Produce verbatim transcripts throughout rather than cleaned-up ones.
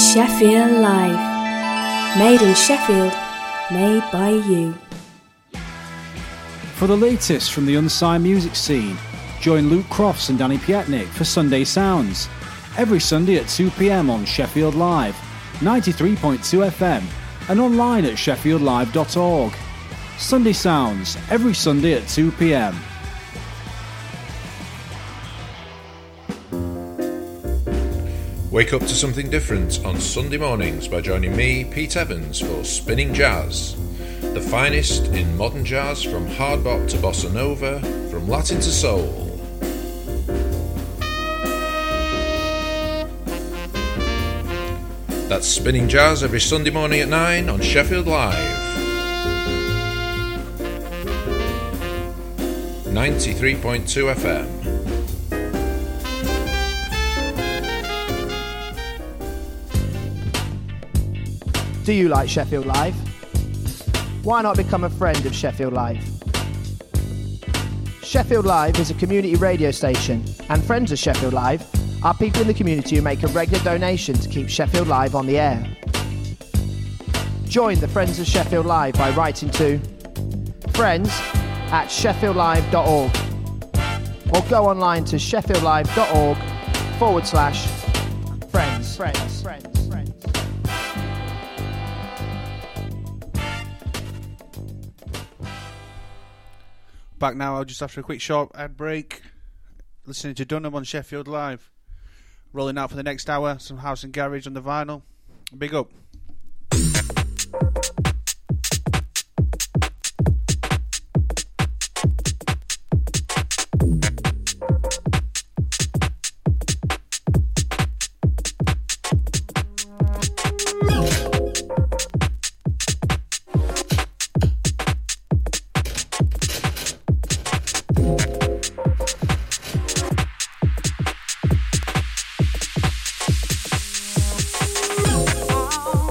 Sheffield Live. Made in Sheffield, made by you. For the latest from the unsigned music scene, join Luke Crofts and Danny Pietnik for Sunday Sounds. Every Sunday at two p.m. on Sheffield Live, ninety-three point two F M, and online at sheffield live dot org. Sunday Sounds, every Sunday at two p.m. Wake up to something different on Sunday mornings by joining me, Pete Evans, for Spinning Jazz. The finest in modern jazz, from hard bop to bossa nova, from Latin to soul. That's Spinning Jazz every Sunday morning at nine on Sheffield Live. ninety-three point two F M. Do you like Sheffield Live? Why not become a friend of Sheffield Live? Sheffield Live is a community radio station, and friends of Sheffield Live are people in the community who make a regular donation to keep Sheffield Live on the air. Join the Friends of Sheffield Live by writing to friends at sheffield live dot org or go online to sheffield live dot org forward slash friends. Friends. Friends. Friends. Back now, just after a quick short ad break. Listening to Dunham on Sheffield Live. Rolling out for the next hour, some house and garage on the vinyl. Big up. Oh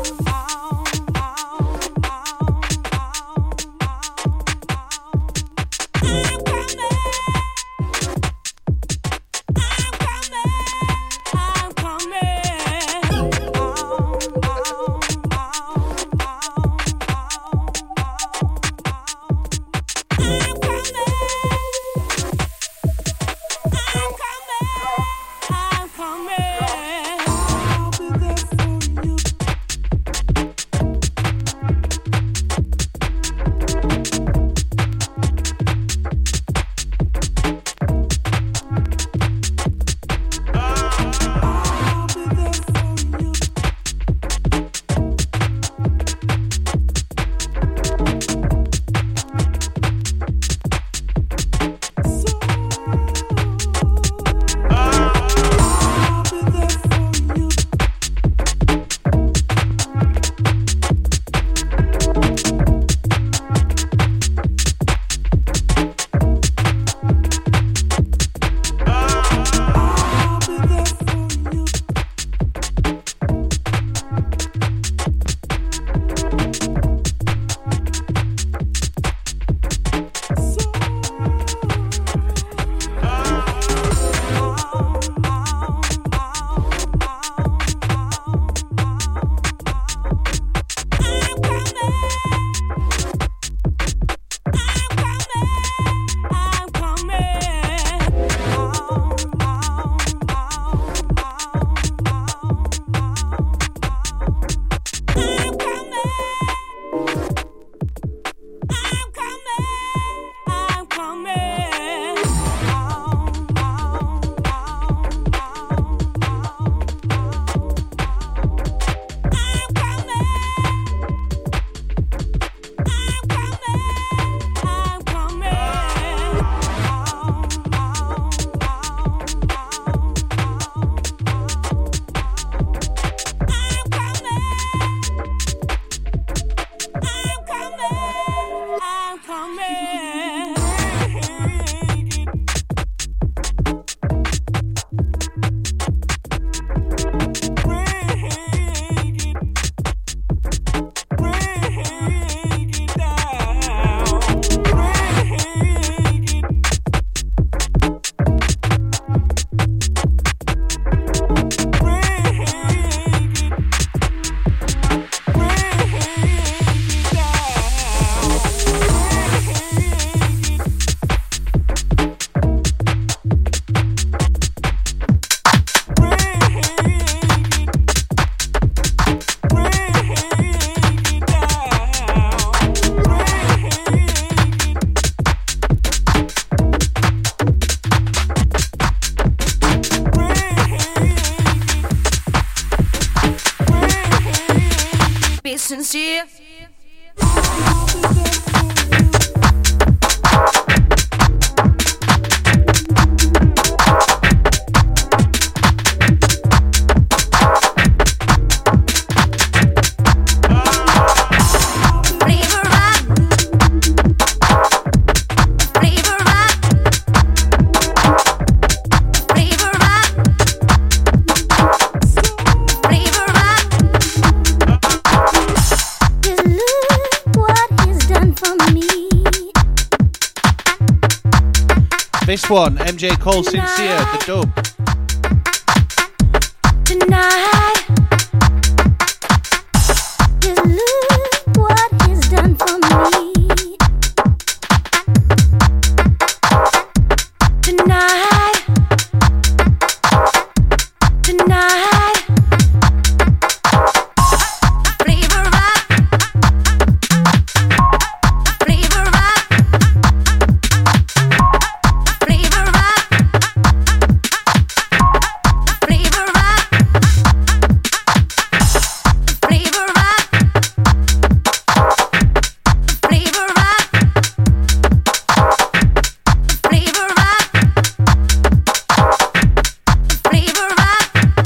sincere. This one, M J Cole, Sincere, the dub. Tonight, just look what he's done for me. Tonight, tonight, flavor rock, flavor rock, flavor rock, flavor rock, flavor rock, flavor rock, flavor rock, flavor rock.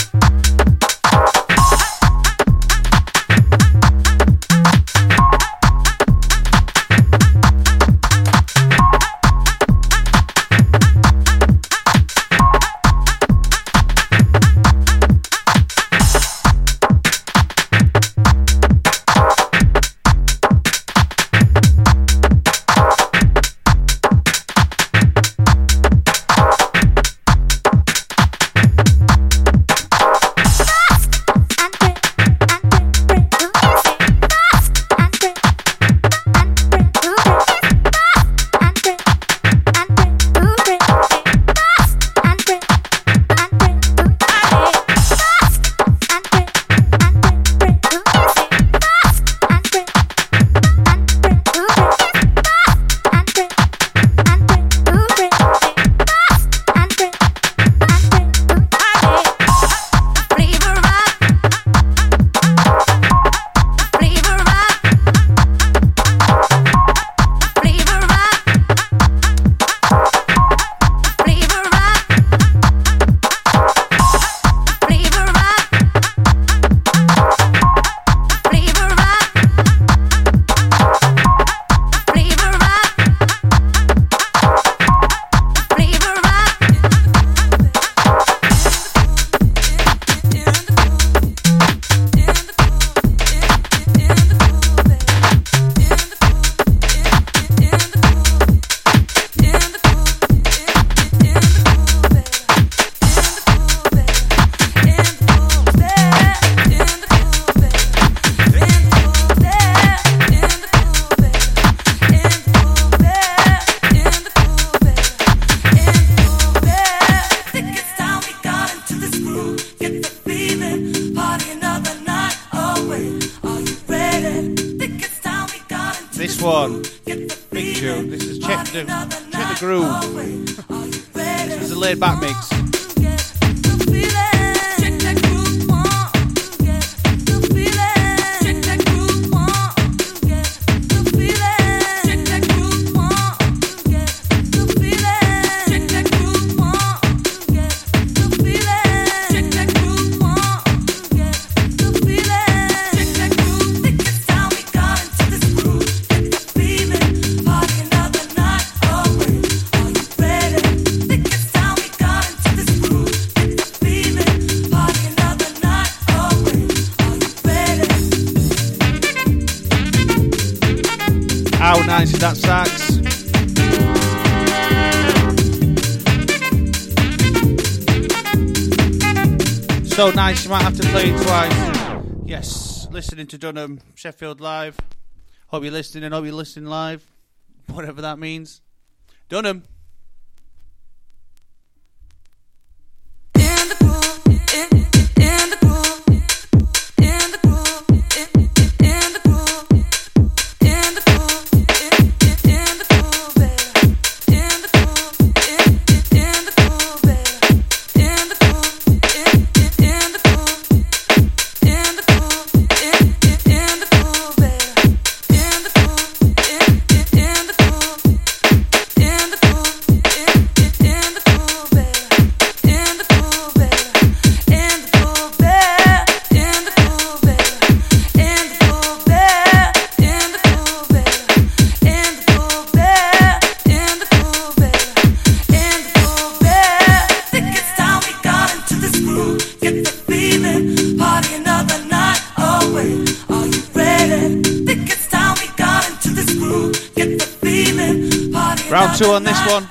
Flavor rock, flavor rock, flavor rock, flavor rock, flavor rock, flavor rock, flavor rock, flavor rock. This one, big tune. This is Check the, check the Groove. This was a laid back mix. How nice is that sax? So nice, you might have to play it twice. Yes, listening to Dunham, Sheffield Live. Hope you're listening and hope you're listening live. Whatever that means. Dunham. In the two on this one.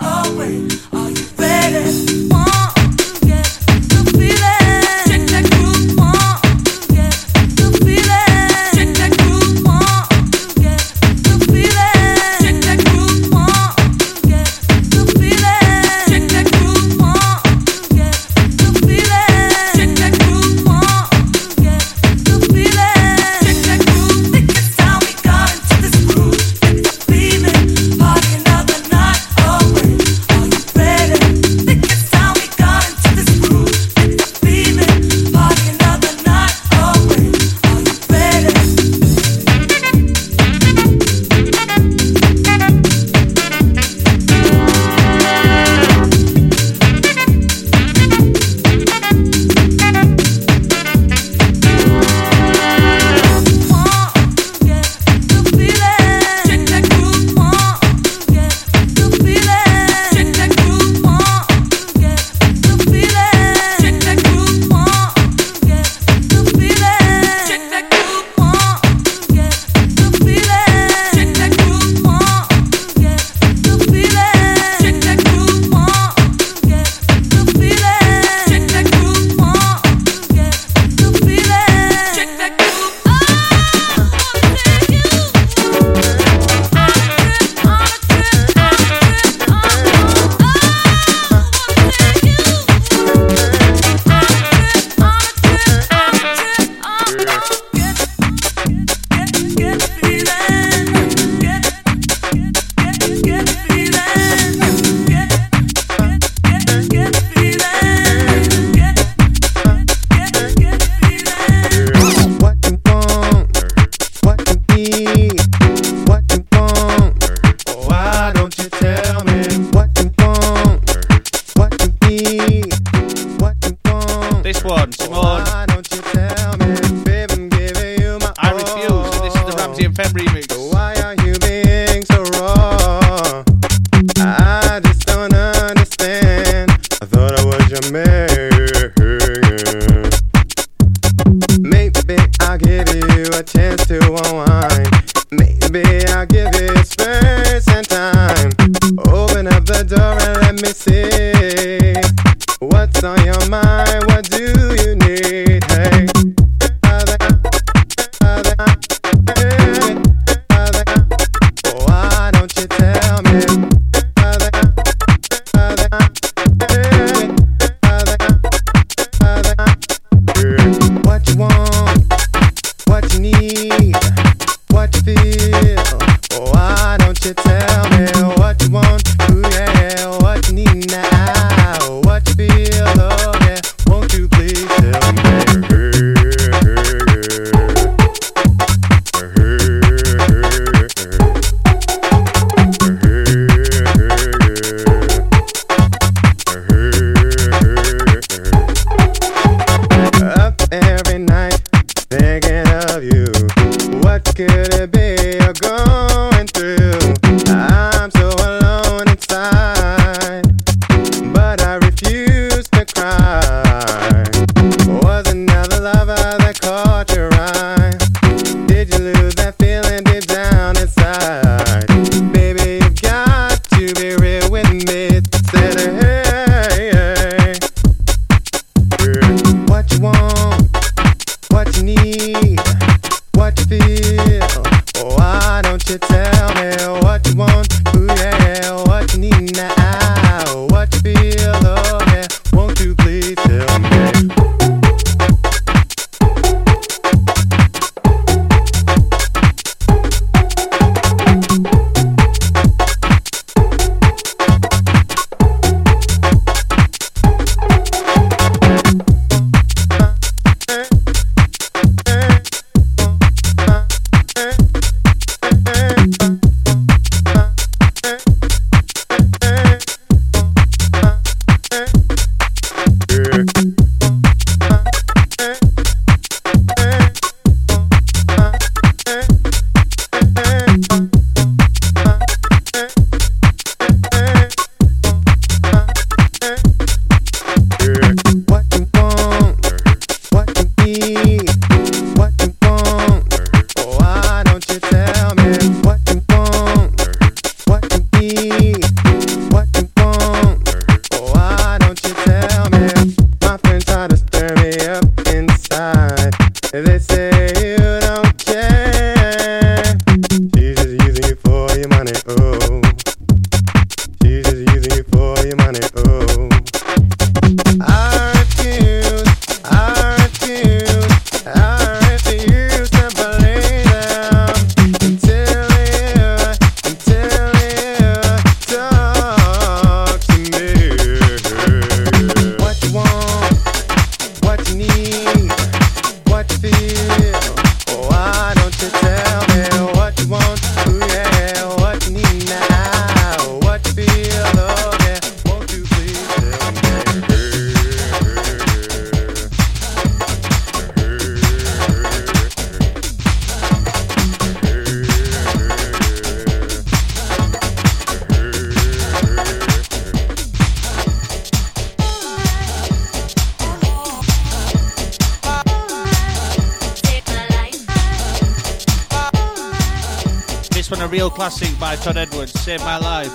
one, a real classic by Todd Edwards, Save My Life.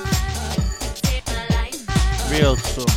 Real stuff.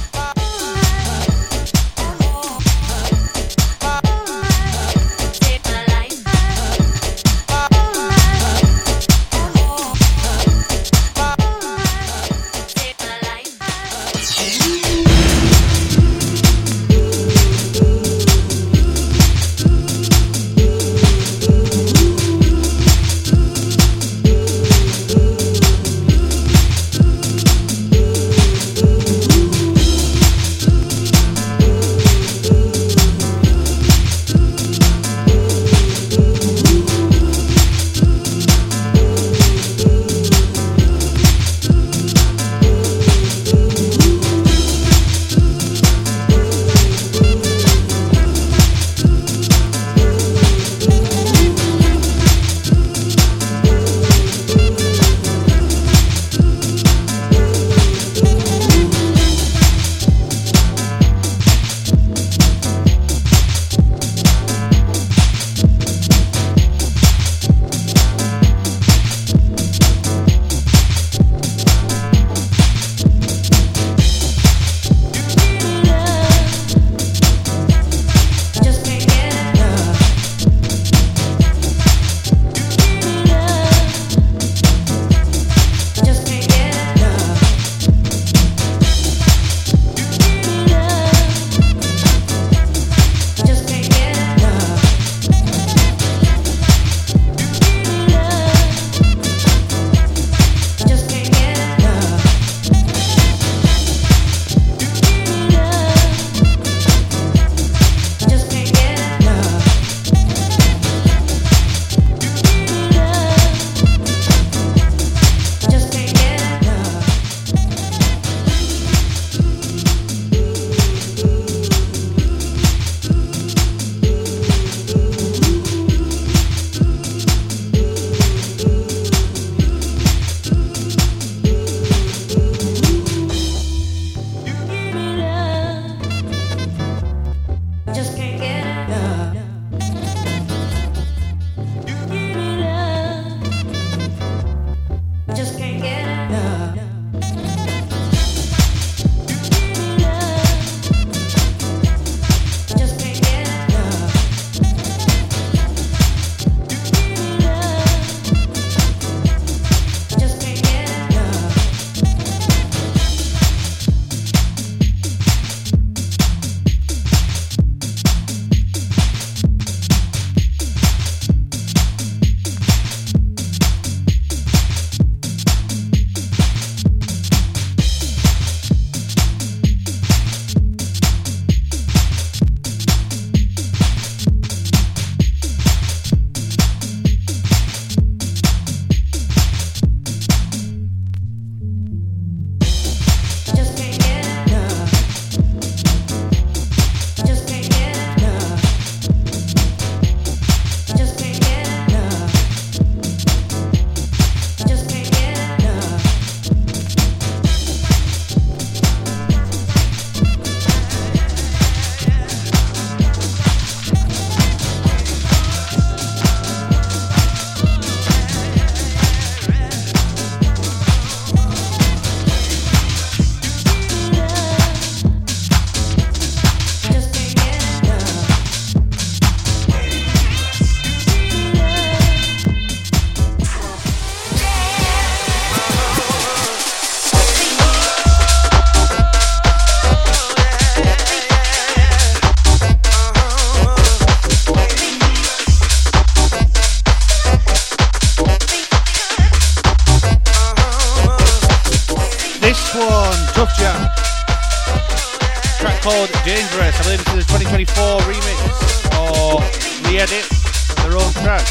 called Dangerous. I believe this is a twenty twenty-four remix or re-edit of their own track.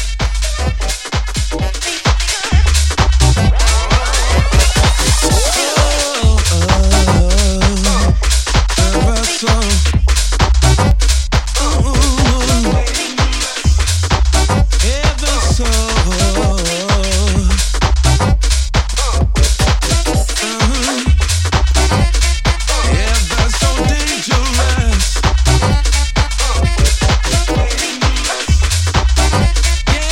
Yeah.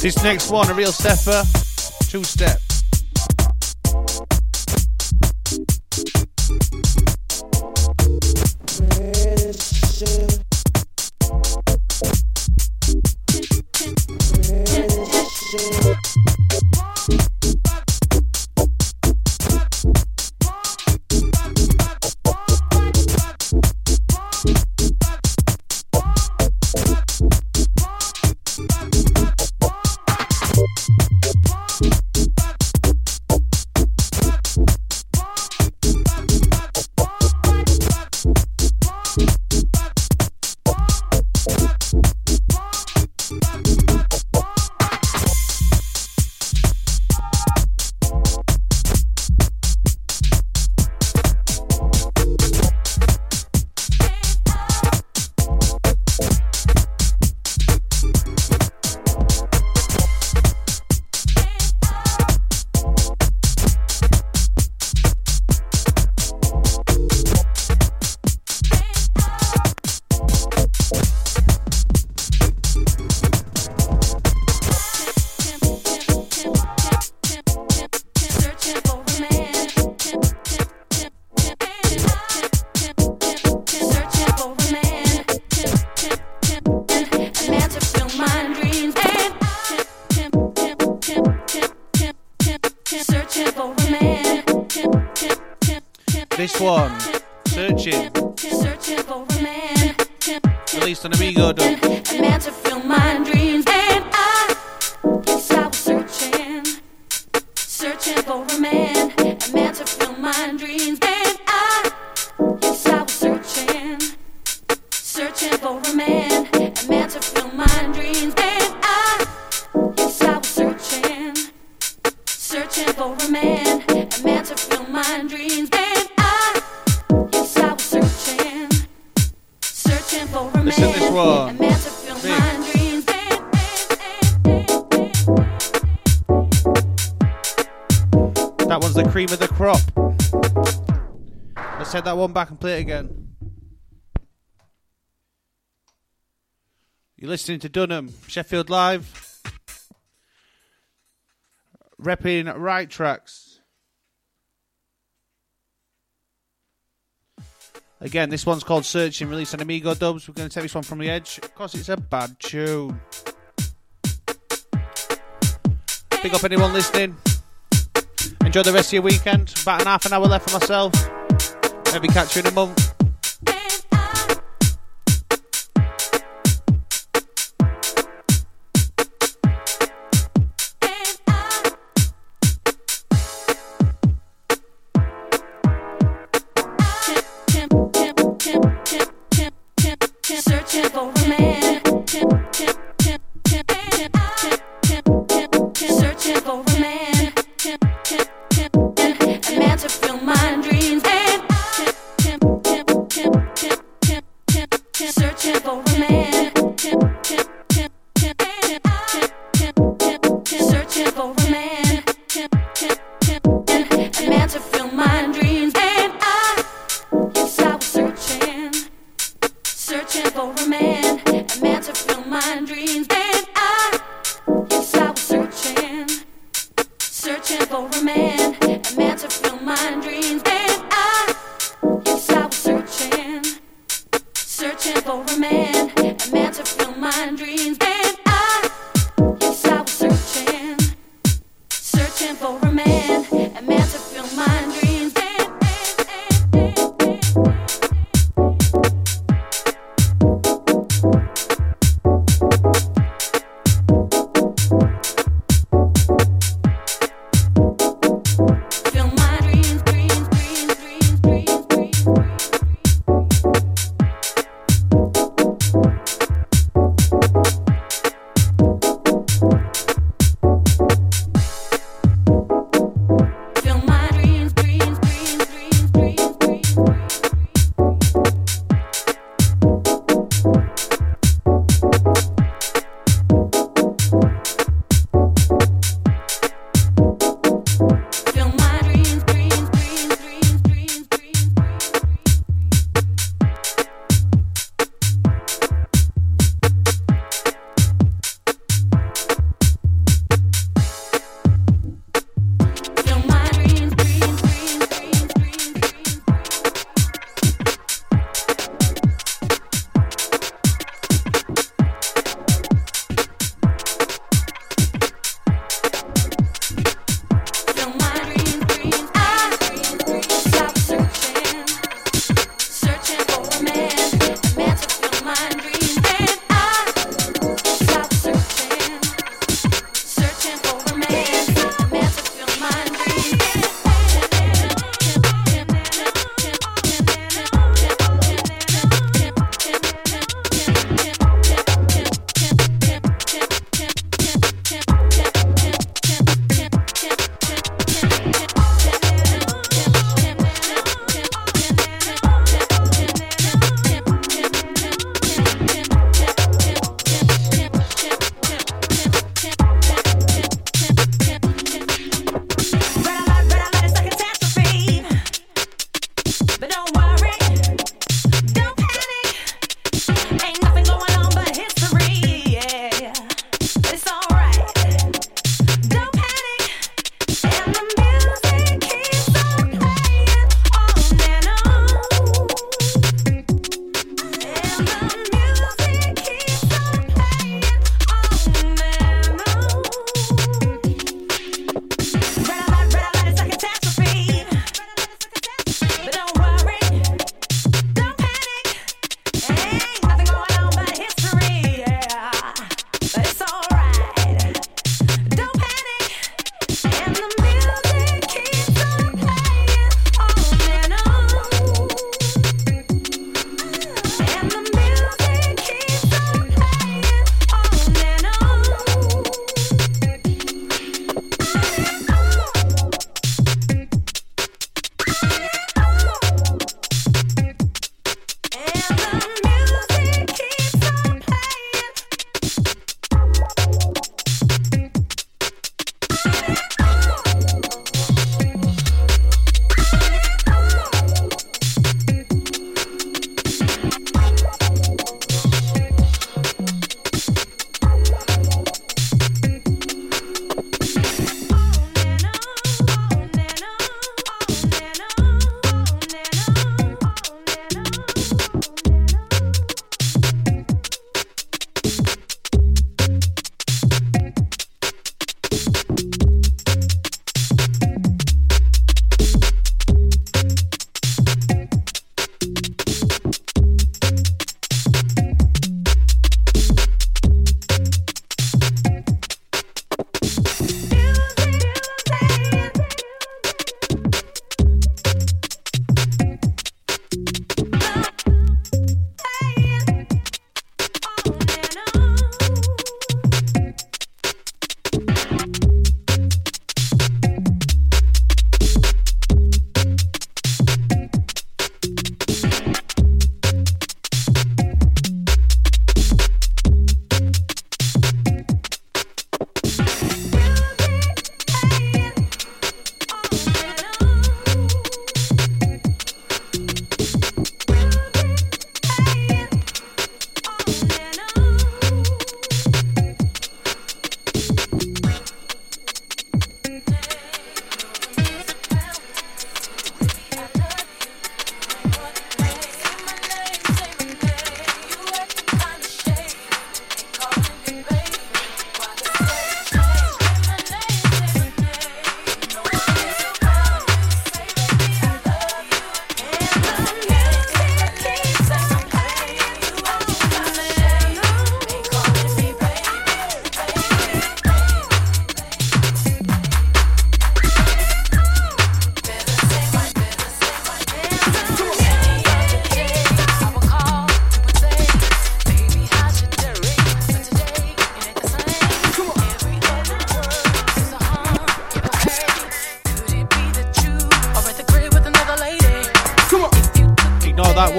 This next one, a real stepper, two step. This one, Searching. Searching for a man. Released on Amigo dub. A man to fill my dreams. And I, yes, I was searching. Searching for a man. A man to fill my dreams. And I, yes, I was searching. Searching for a man. A man to fill my dreams. And I, yes, I was searching. Searching for a man. A man to fill my dreams. And I, yes, I was searching. Searching for a man. Listen to this one. A man to fill Big. my dreams. That one's the cream of the crop. Let's take that one back and play it again. You're listening to Dunham, Sheffield Live. Repping Right Tracks. Again, this one's called Searching, released on Amigo dubs. We're going to take this one from the edge because it's a bad tune. Big up anyone listening. Enjoy the rest of your weekend. About an half an hour left for myself. Maybe catch you in a month. Searching for a man. Searching for a man. A man to fill my dreams. And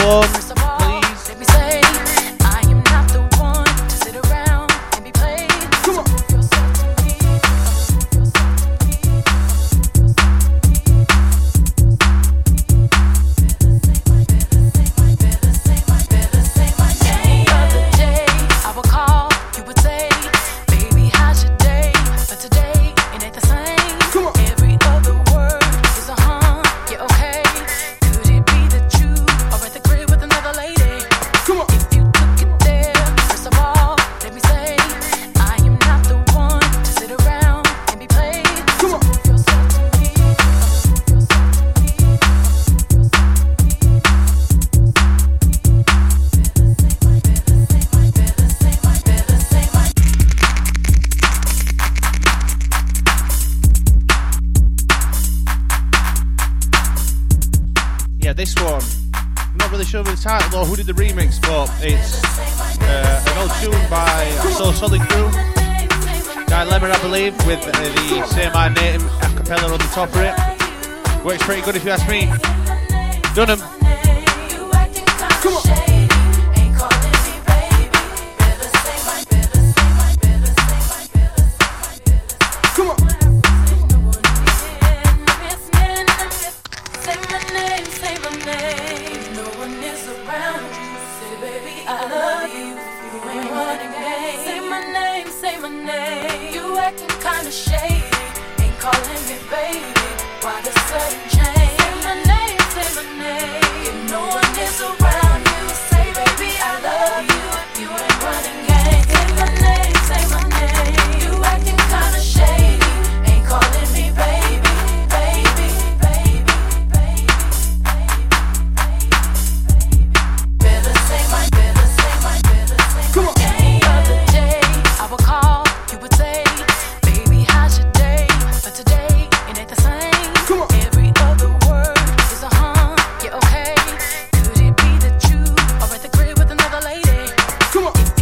phone, please. Let me say, I am not the one to sit around and be played. Come on. Prove yourself to me. Prove yourself to me. Better say my, better say my, better say my, better say my name. The other day, I would call, you would say, baby, how's your day? But today, it ain't the same. Come on. Every other word is a huh, yeah, okay. Could it be that you are at the crib with another lady? Come on. If you took it there, first of all, let me say, I am not the one to sit around and be played. Come on. Prove yourself to me. Prove yourself to me. Better say my, better say my, better say my, better say my. Yeah, this one. I'm not really sure of the title or who did the remix, but it's uh, an old tune by So Solid Crew. Guy Lemmer, I believe, with uh, the Say My Name a cappella on the top of it. Works pretty good if you ask me. Dunham. You acting kinda shady, ain't calling me baby. Better say my, better say my, better say my, better say my, better say my. Come on. Say my name, say my name. No one is around you. Say baby, I love you. You ain't running game. Say my name, say my name. You acting kinda shady, ain't calling me baby. Why the sudden change? Say my name, say my name. If no one is around you, say baby, I love you. You ain't running game. Say my name, say my name. You acting kinda shady, ain't calling me baby, baby, baby, baby, baby, baby, baby. Better say my, better say my, better say my name. The other day, I would call, you would say, baby, how's your day? But today, it ain't the same. Every other word is a huh, yeah, okay. Could it be that you are at the crib with another lady? Come on. If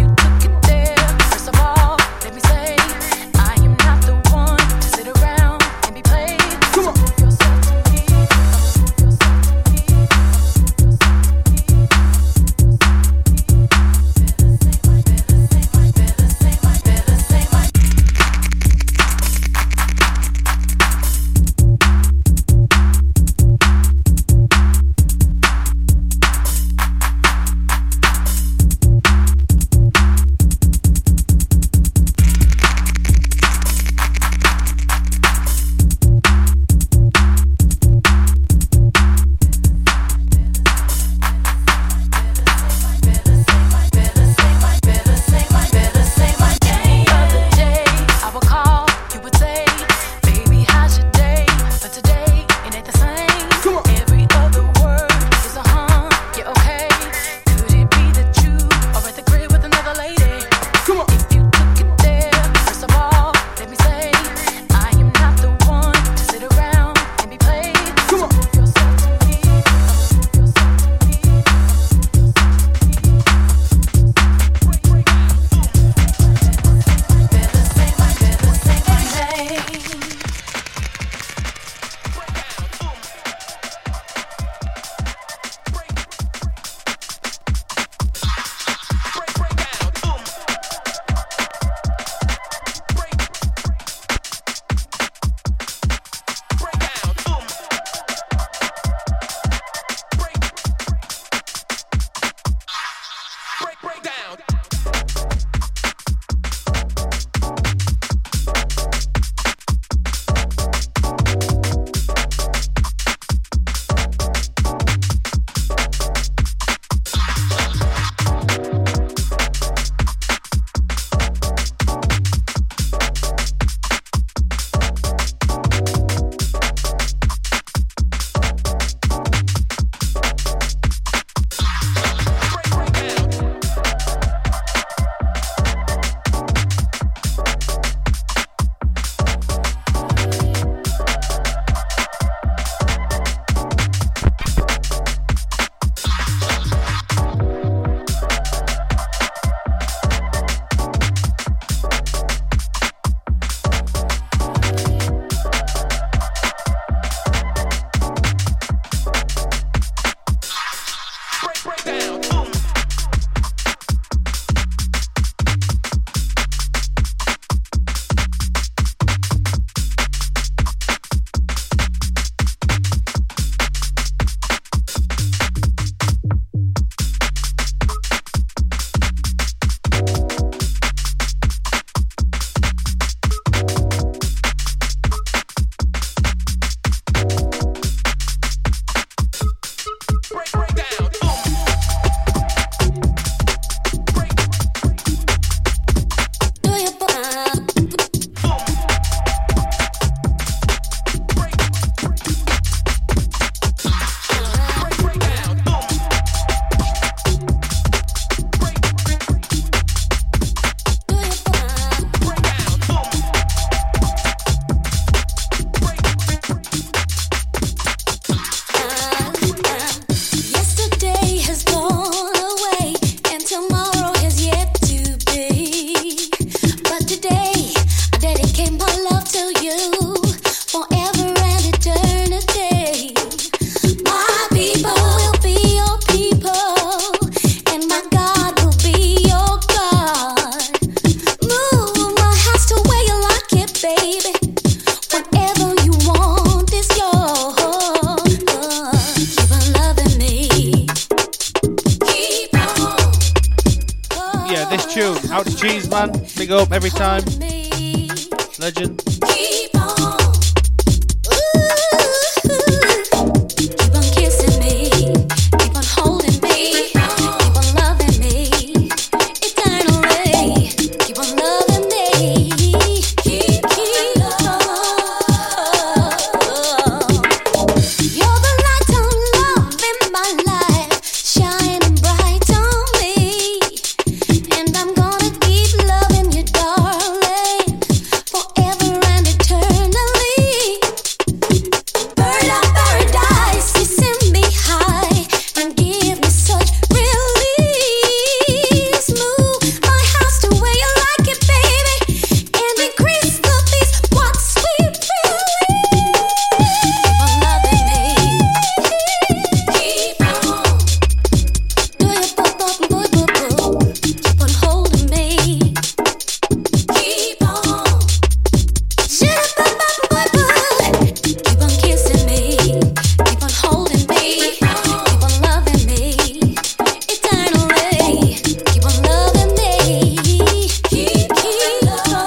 Cheese man, big up every time. Legend. Keep on. Keep on kissing me. Keep on holding me. Keep on loving me. Eternally. Keep on loving me. Keep, keep on. You're the light of love in my life, shining bright on me. And I'm gonna keep loving you, darling, forever and eternally. Bird of paradise, you send me high and give me such release. Move my house to where you like it, baby, and increase the peace. What sweet feeling. Keep on loving me. Keep on. Do your pop pop boo boo boo. Keep on holding me. Keep on. Shut up, pop pop boo boo. Keep on kissing me. Keep on holding me. Keep on loving me. Eternally. Keep on loving me. Keep, keep on.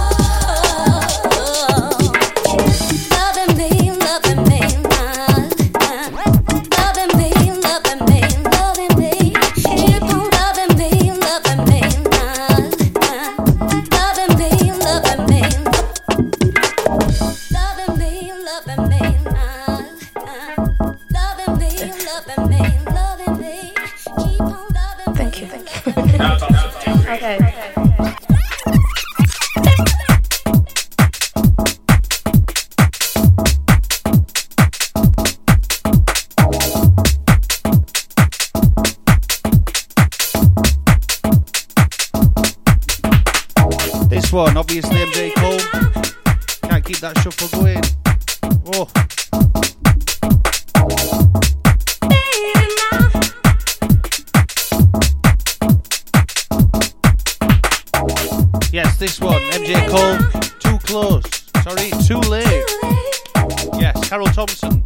Loving me, loving me, love. Loving me, loving me, loving me. Keep on loving me, loving me, love. Loving me, loving me, loving me, loving me, love. Loving me, loving me, loving me. Keep on loving me. Thank you, thank you. Okay. This one, obviously M J Cole. Can't keep that shuffle going. Oh. Yes, this one, M J Cole. Too close. Sorry, too late. Yes, Carol Thompson.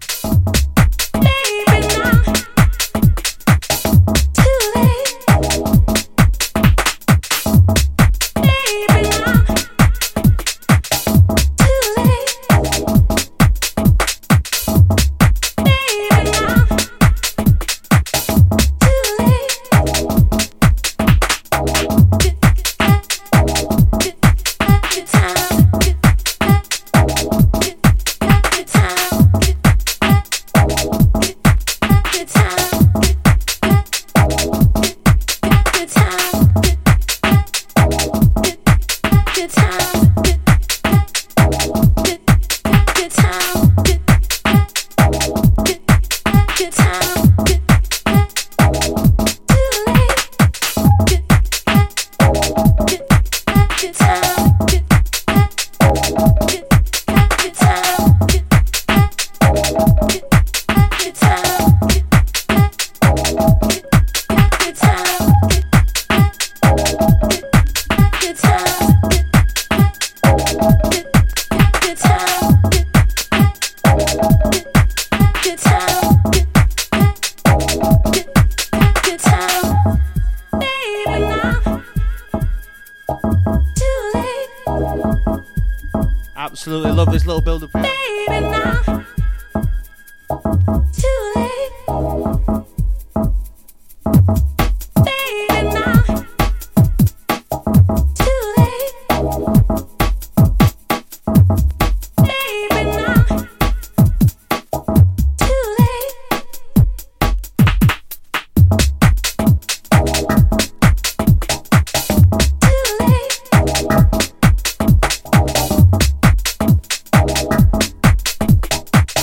Absolutely love this little build up here. Baby, now. Too late. Baby, now. Too late. Baby, now. Too late. Too late.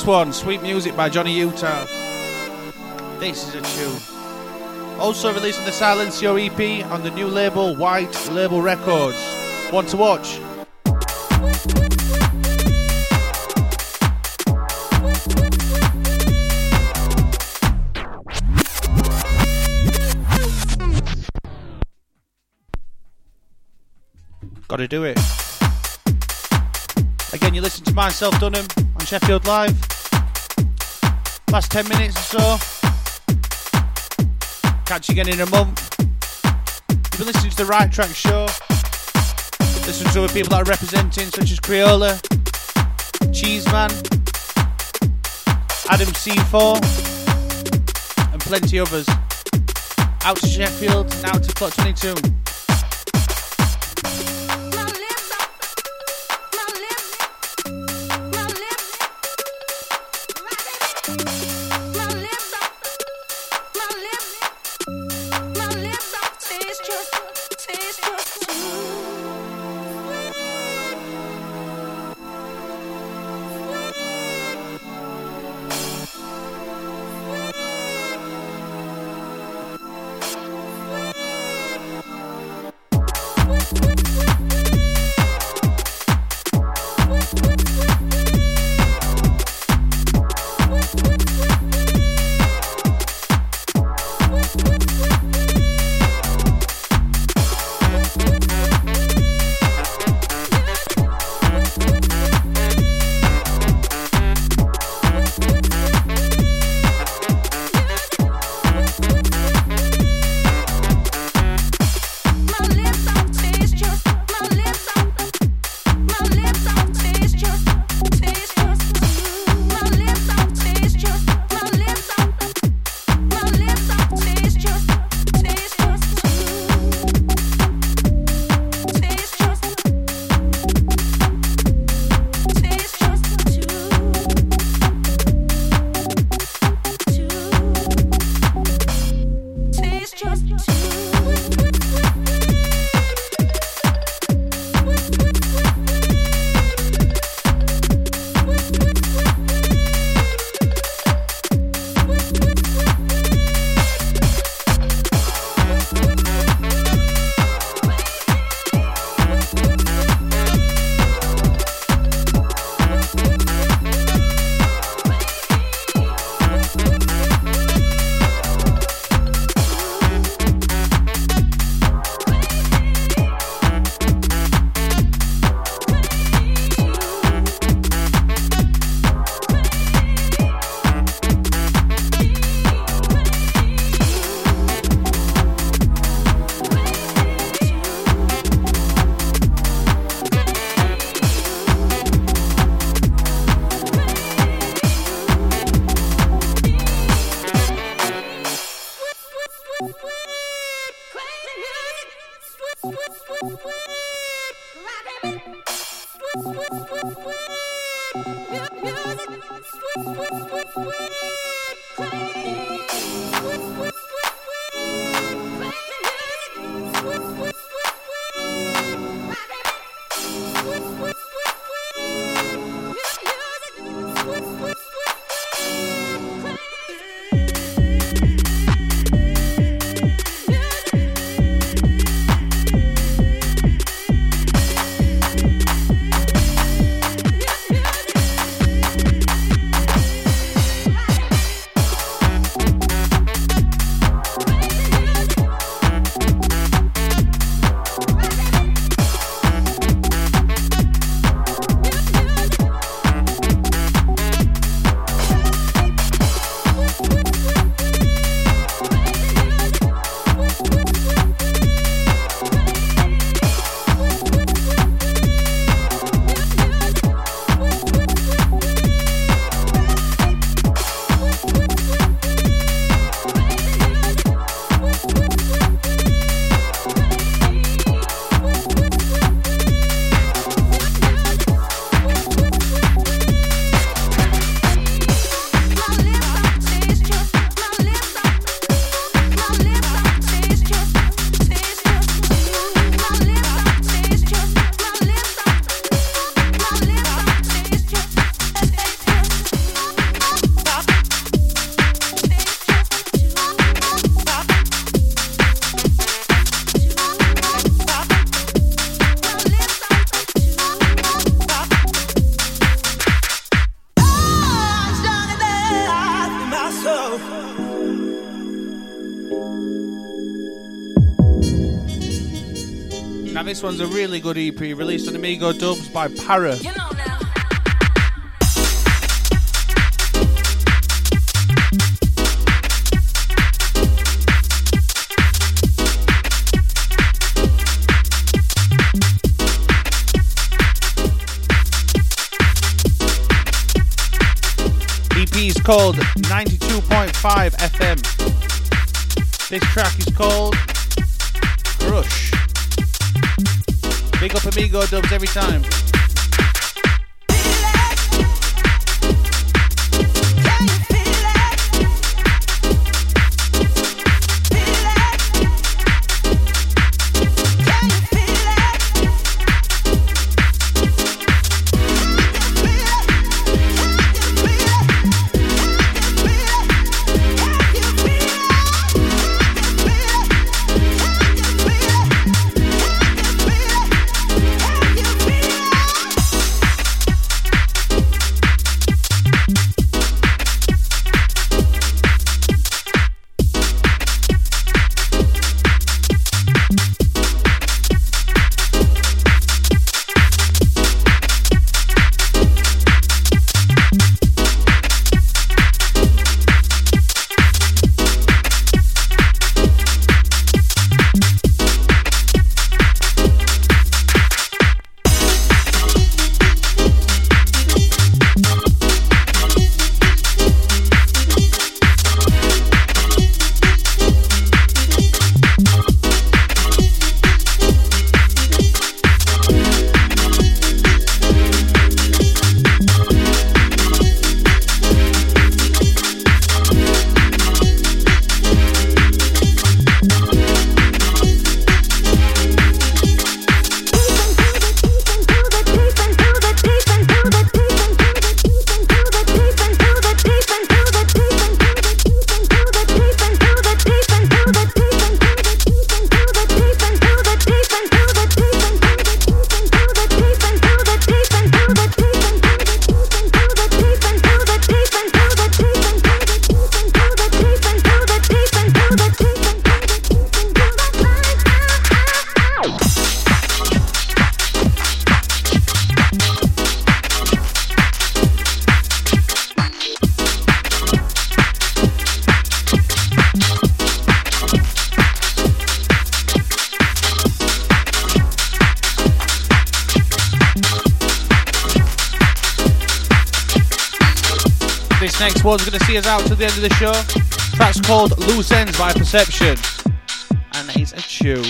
this one, Sweet Music by Johnny Utah. This is a tune. Also releasing the Silencio E P on the new label White Label Records. One to watch. Gotta do it. Again, you listen to myself, Dunham, on Sheffield Live. Last ten minutes or so. Catch you again in a month. You've been listening to the Right Track Show. Listen to other people that are representing, such as Creola, Cheeseman, Adam C four, and plenty others. Out to Sheffield, now to Clock twenty-two. Now this one's a really good E P released on Amigo Dubs by Para. You know now. E P is called ninety-two point five F M. This track is called Crush. Big up Amigo Dubs every time. This next one's going to see us out to the end of the show. Track's called Loose Ends by Perception, and it's a tune.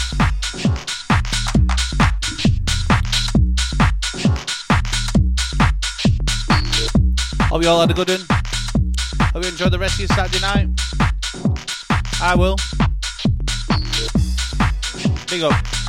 Hope you all had a good one. Hope you enjoyed the rest of your Saturday night. I will. Big up.